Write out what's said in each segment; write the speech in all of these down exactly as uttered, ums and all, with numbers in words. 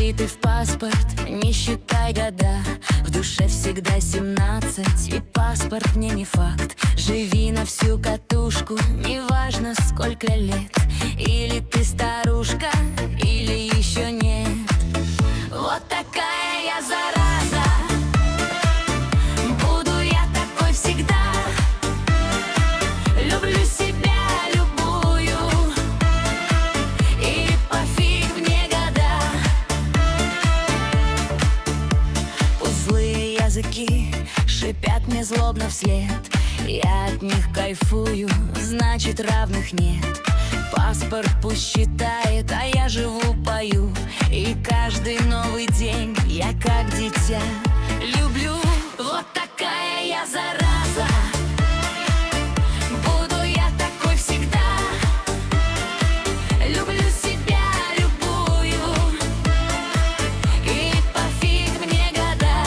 ты в паспорт, не считай года. В душе всегда семнадцать, и паспорт мне не факт. Живи на всю катушку, неважно сколько лет. Или ты старушка, или еще нет. Вот такая я зараза, буду я такой всегда. Люблю себя любую, и пофиг мне года. Пусть злые языки шипят мне злобно вслед, я от них кайфую, значит равных нет. Паспорт пусть считает, а я живу, пою. И каждый новый день я как дитя люблю. Вот такая я зараза, буду я такой всегда. Люблю себя любую, и пофиг мне года.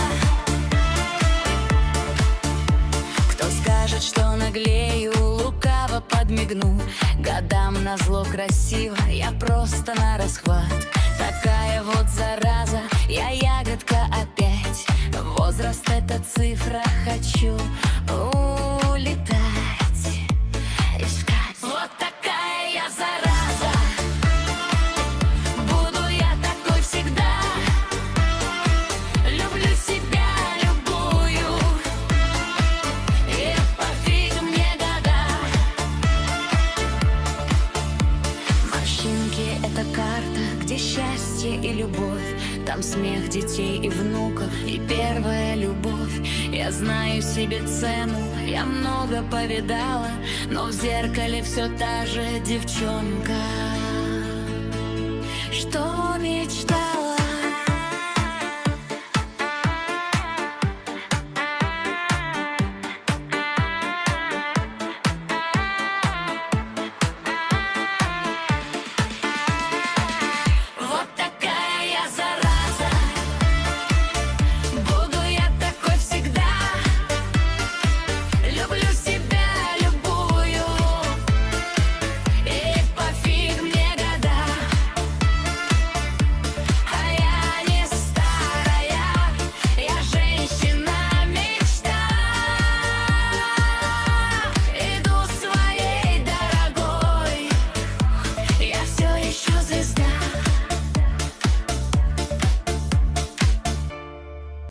Кто скажет, что наглею, лукаво подмигну. Годам назло красиво, я просто на расхват. Такая вот зараза, я ягодка опять. Возраст — это цифра, хочу улетать, искать. Вот такая я зараза, буду я такой всегда. Люблю себя любую, и пофиг мне года. Морщинки — это карта, где счастье и любовь. Там смех детей и внуков, и первая любовь. Я знаю себе цену, я много повидала, но в зеркале все та же девчонка, что мечтала.